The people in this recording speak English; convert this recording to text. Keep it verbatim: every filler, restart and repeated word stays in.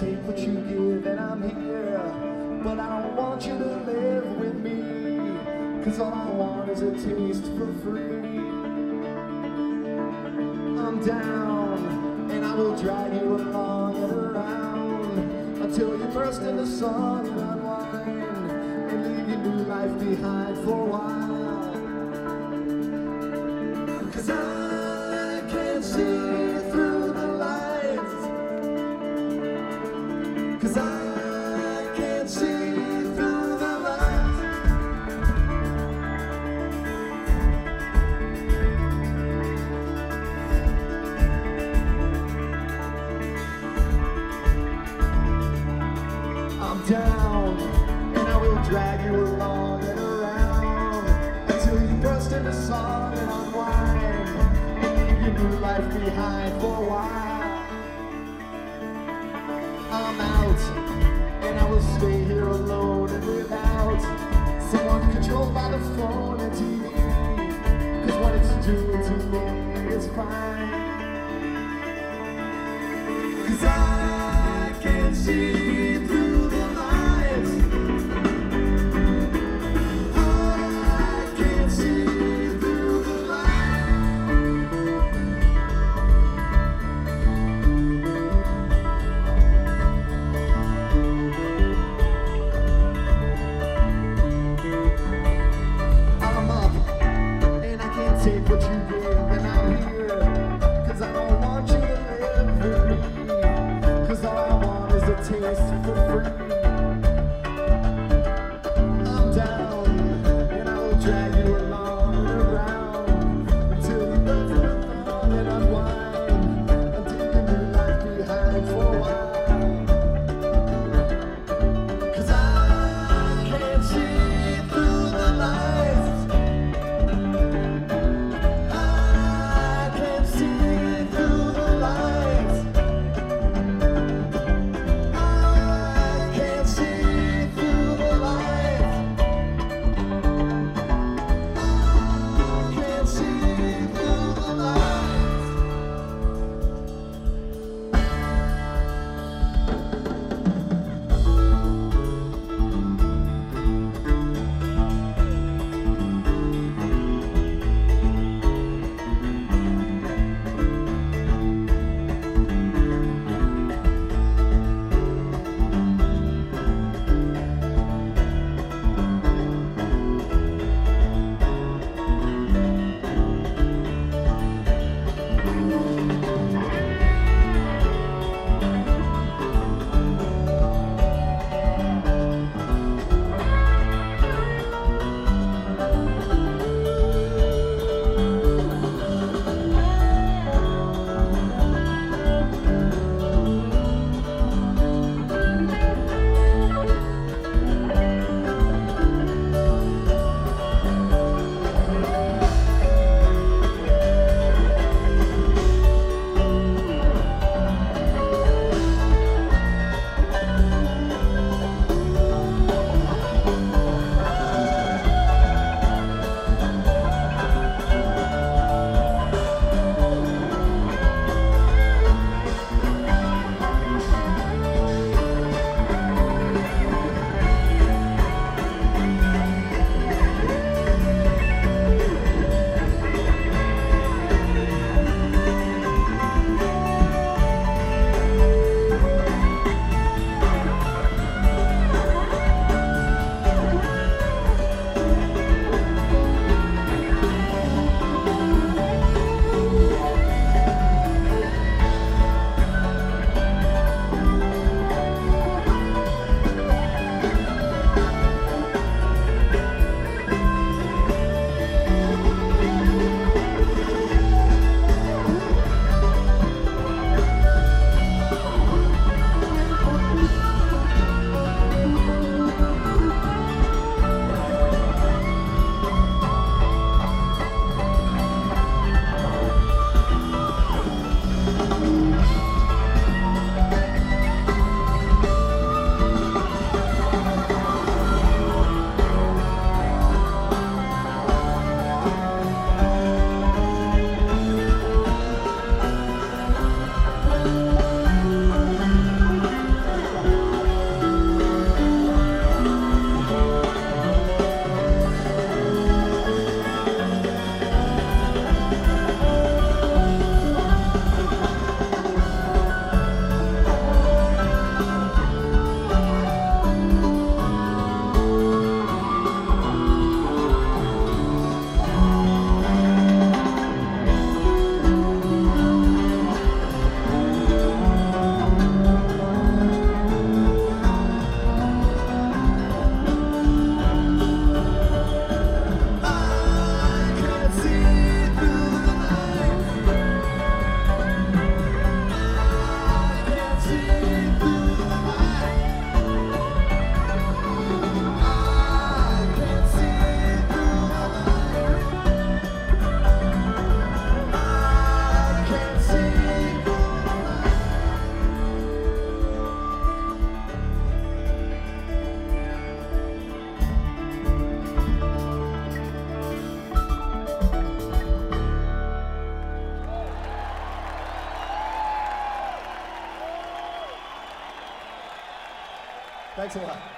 take what you give, and I'm here, but I don't want you to live with me, 'cause all I want is a taste for free. I'm down, and I will drag you along and around until you burst into song and unwind and leave your new life behind for a while. 'Cause I can't see through the lights, 'cause I can't see through the lights. I'm down, and I will drag you along and around until you burst into song and unwind and leave your new life behind for a while. I'm out, and I will stay here alone and without someone controlled by the phone and T V, 'cause what it's doing to me is fine. 'Cause I can't see through the lights, I can't see through the lights. I'm up, and I can't take what you give, and I'm here, 'cause I don't want you to live with me, 'cause all I want is a taste for free. I'm down, and I will drag you along and around until you burst into thought and unwind, until you leave life behind for a while. 'Cause I can't see through the lights, I Thanks a lot.